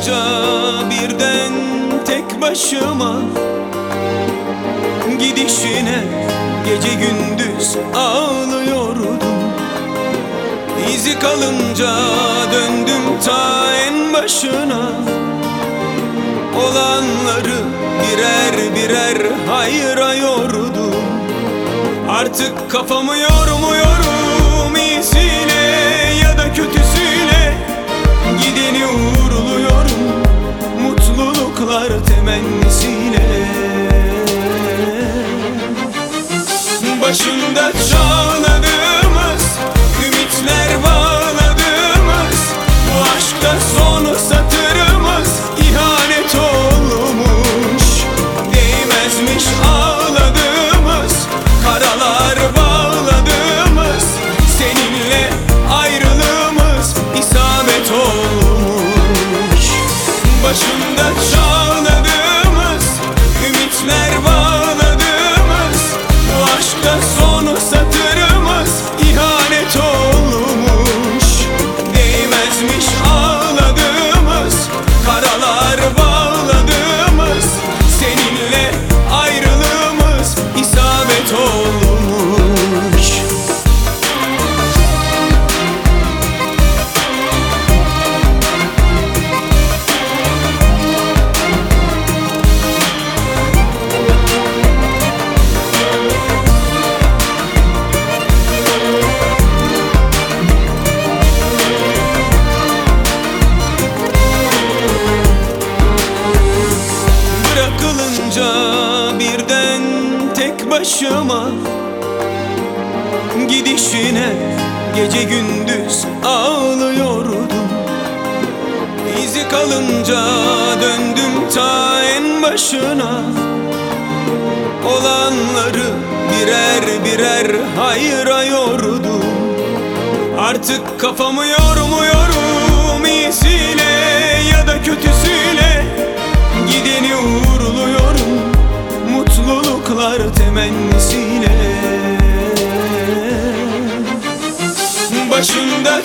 kalınca birden tek başıma, gidişine gece gündüz ağlıyordum. İzi kalınca döndüm ta en başına, olanları birer birer hayırıyordum. Artık kafamı yormuyorum, iyisiyle ya da kötüsüyle gideni uğurluyorum, mutluluklar temennisiyle. Başında çağladığımız, ümitler bağladığımız, bu aşkta son satırımız ihanet olmuş. Değmezmiş ağladığımız, karalar bağladığımız, seninle ayrılığımız isabet olmuş. Başında çağladığımız, ümitler bağladığımız, bu aşkta son satırımız ihanet olmuş. Değmezmiş ağladığımız, karalar bağladığımız, seninle ayrılığımız isabet olmuş. Bırakılınca birden tek başıma, gidişine gece gündüz ağlıyordum. İzi kalınca döndüm ta en başına, olanları birer birer hayırıyordum. Artık kafamı yormuyorum, iyisiyle ya da kötüsüyle gideni uğurluyorum, mutluluklar temennisiyle. Başında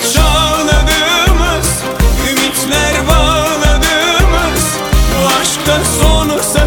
çağladığımız, ümitler bağladığımız, bu aşkta son